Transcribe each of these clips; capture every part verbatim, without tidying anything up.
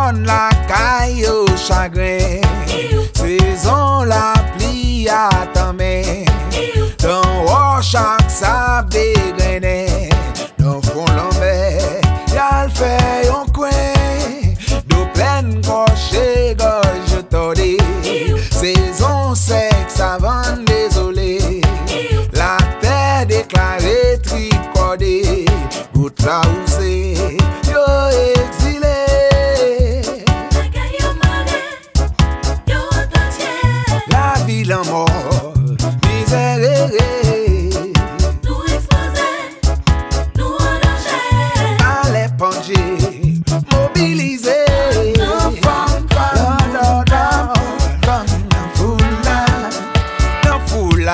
mon la caille au chagrin. Saison la pluie à ta main. Dans haut chaque sable dégrené. Dans fond l'envers, y'a le fait un coin. D'eau pleine, coché, gorge tordée. Saison sexe avant désolé. La terre déclarée tricordée. Goutte la houssée, yo exilé. La ville en mort, misère errée. Nous exposés, nous en danger. Allez pongé, mobilisé. Nous femmes comme Dans la foula, dans foula.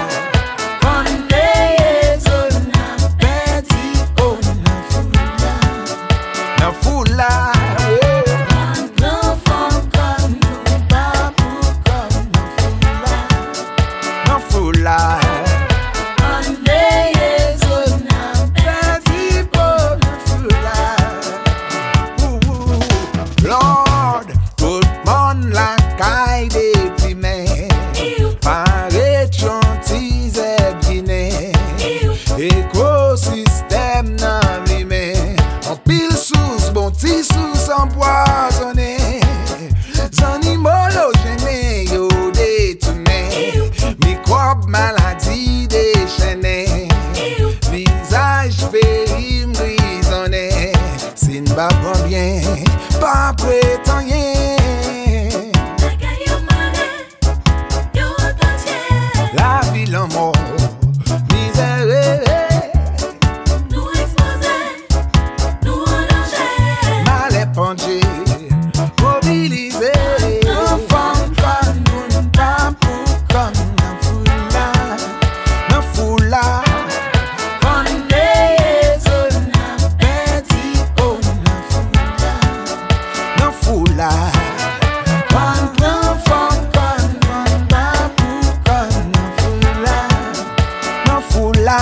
Lord, tout monde la caille des primés. Paraît gentil et guiné. Écosystème nan limé. En pile sous, bon petit sous empoisonné. Animaux gênés, yo détournés. Microbes, maladies déchaînées. Visage périm grisonné. Si ne va pas bien, pas prétend rien. La ville en mort, misère. Nous exposés, nous en danger. Mal épongé, mobilisé. Nous femmes comme nous, pas pour comme Dans foula, dans foula. Dans foula. Dans foula.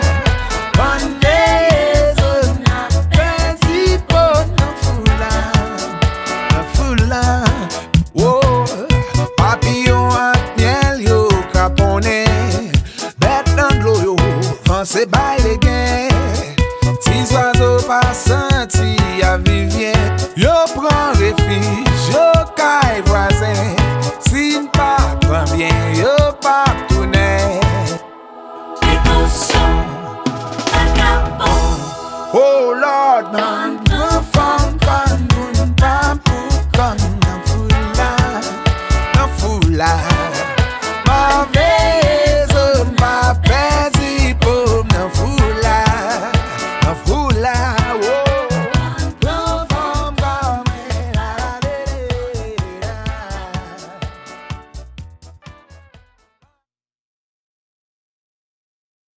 Dans foula. Oh, papillon à miel yo caponé. Bête dans de l'eau yo, vent se baille les gains. Tis oiseaux pas senti à vivien. Yo prend refuge, yo caille voisin. Si pas prend bien, yo pas tourner. Oh Lord, man, no fun, fun, moon, bamboo, gun, no fool, no fool.